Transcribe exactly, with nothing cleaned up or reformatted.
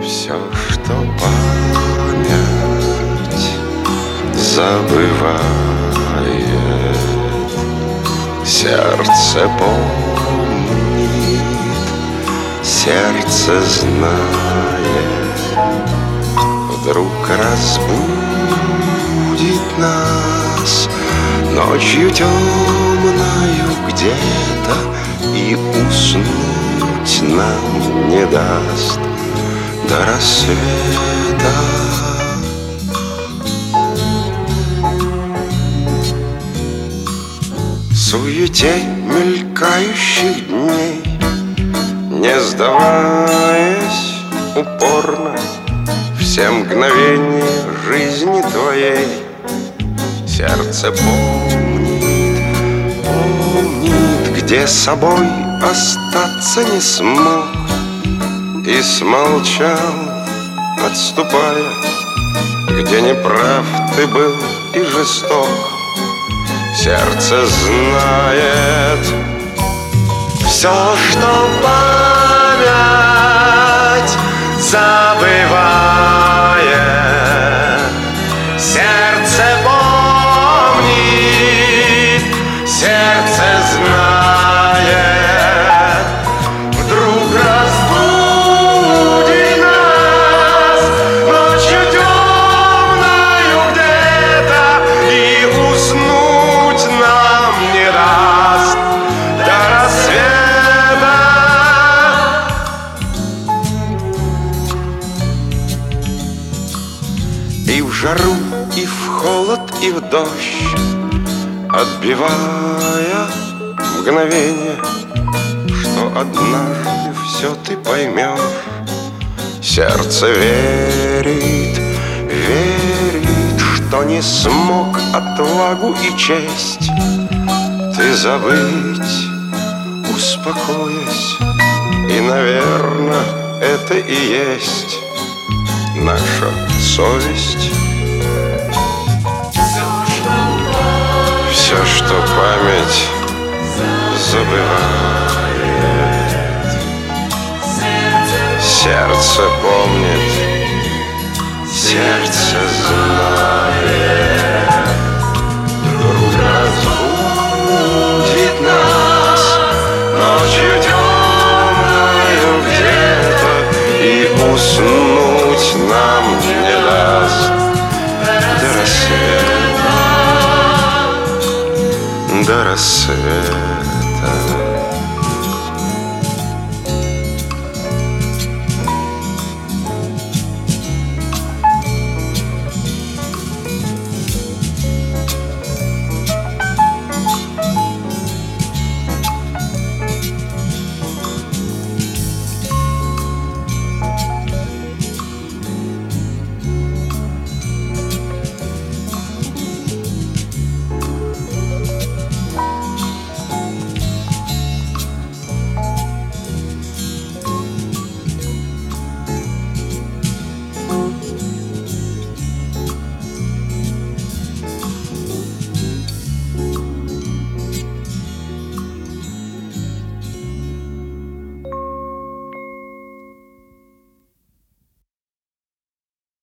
Все, что память забывает, сердце помнит, сердце знает, вдруг разбудит нас ночью темною где-то и уснуть нам не даст до рассвета. В суете мелькающих дней, не сдаваясь упорно, все мгновения жизни твоей сердце помнит, помнит, где собой остаться не смог и смолчал, отступая, где неправ ты был и жесток. Сердце знает все, что память забывает, сердце помнит, сердце знает, вдруг разбудит нас ночью темною где-то и уснуть нам не даст до рассвета. И в жару, и в холод, и в дождь, отбивая мгновение, что однажды все ты поймешь, сердце верит, верит, что не смог отвагу и честь ты забыть, успокоясь. И, наверное, это и есть наша совесть. Все, что память забывает, сердце помнит, сердце знает, вдруг разбудит нас ночью темною где-то и уснуть нам не даст до рассвета. До рассвета.